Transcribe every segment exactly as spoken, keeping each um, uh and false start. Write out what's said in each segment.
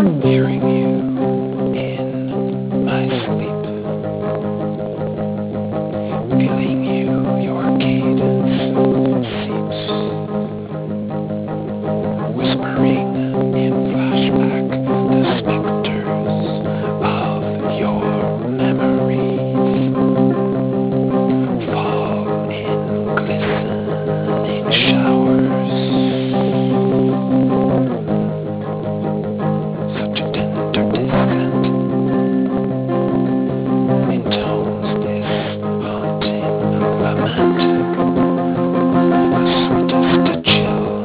hearing you in my sleep, feeling you, your cadence seeps, whispering in flashback the specters of your memories, fall in glistening showers. Such a tender descent intones this haunting lament, the sweetest chill,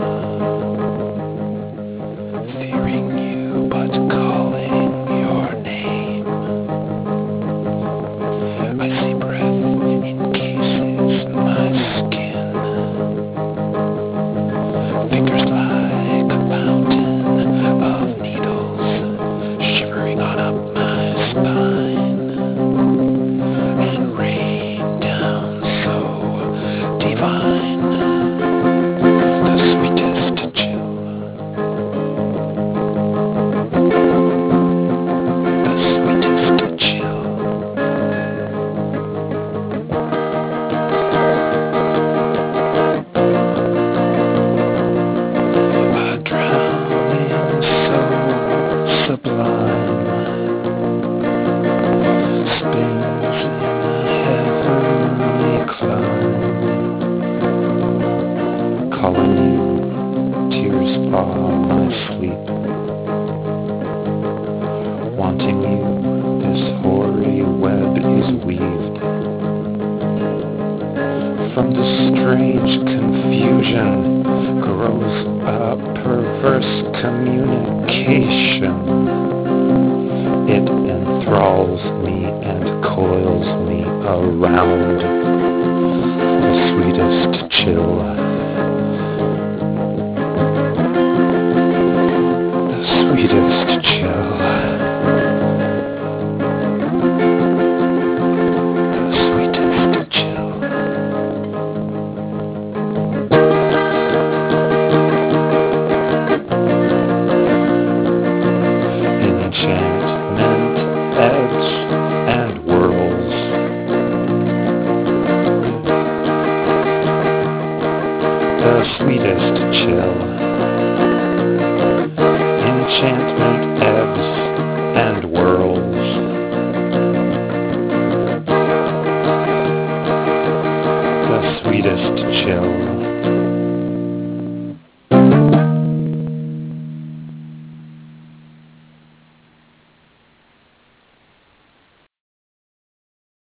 fearing you but calling your name. Icy breath encases my skin, fingers like a fountain of needles shivering on up my spine, and rain down so divine, the sweetest chill, the sweetest chill. A drowning so sublime spins in a heavenly climb, calling you, tears fall my sleep, wanting you, this hoary web is weaved. From the strange confusion grows a perverse communication. It enthralls me and coils me around, the sweetest chill, the sweetest chill, the sweetest chill. Enchantment ebbs and whirls, the sweetest chill. Enchantment ebbs and whirls, the sweetest chill.